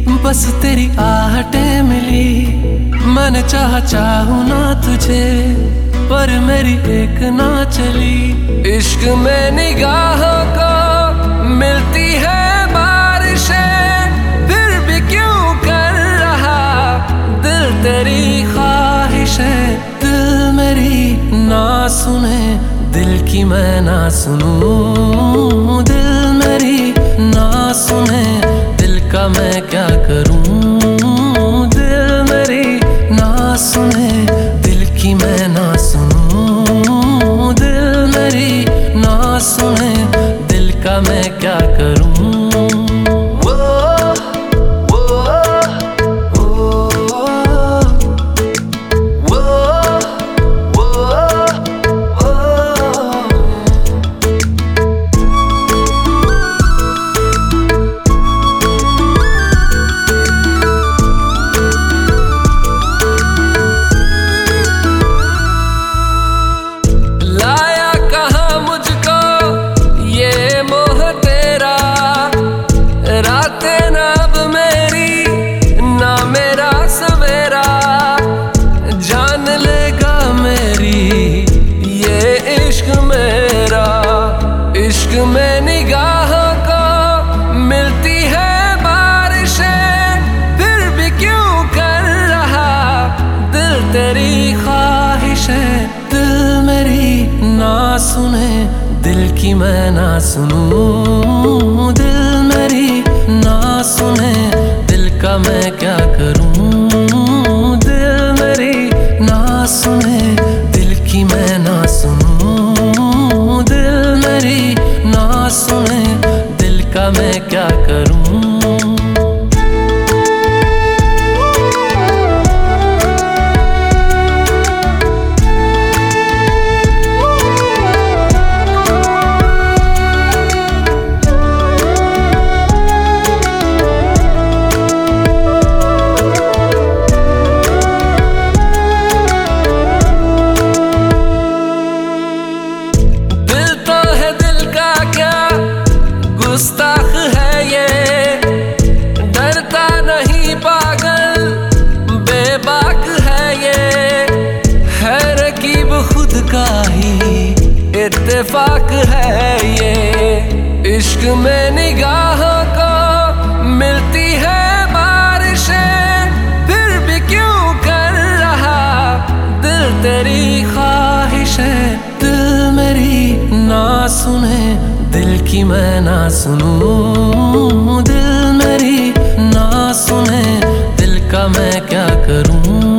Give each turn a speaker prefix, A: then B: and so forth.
A: बस तेरी आहटें मिली। मैंने चाहूँ ना तुझे, पर मेरी एक ना चली। इश्क में निगाहों को मिलती है बारिशें, फिर भी क्यों कर रहा दिल तेरी ख्वाहिशें। दिल मेरी ना सुने, दिल की मैं ना सुनूं। दिल मेरी ना सुने, दिल का मैं क्या करूं। दिल मेरी ना सुने, दिल की मैं ना सुनूं। दिल मेरी ना सुने, दिल का मैं क्या करूं। इश्क में निगाहों को मिलती है बारिशें, फिर भी क्यों कर रहा दिल तेरी ख्वाहिशें। दिल मेरी ना सुने, दिल की मैं ना सुनूं। दिल मेरी ना सुने, दिल का मैं क्या करूं। दिल मेरी ना सुने, दिल की मैं ना सुनूं। दिल मेरी ना सुने, दिल का मैं क्या करूं। गुस्ताख है ये, डरता नहीं पागल बेबाक है ये। है रकीब खुद का ही इत्तेफाक है ये। इश्क में निगाहों को मिलती है बारिशें, फिर भी क्यों कर रहा दिल तेरी ख्वाहिशें। दिल मेरी ना सुने, दिल की मैं ना सुनूं। दिल मेरी ना सुने, दिल का मैं क्या करूं।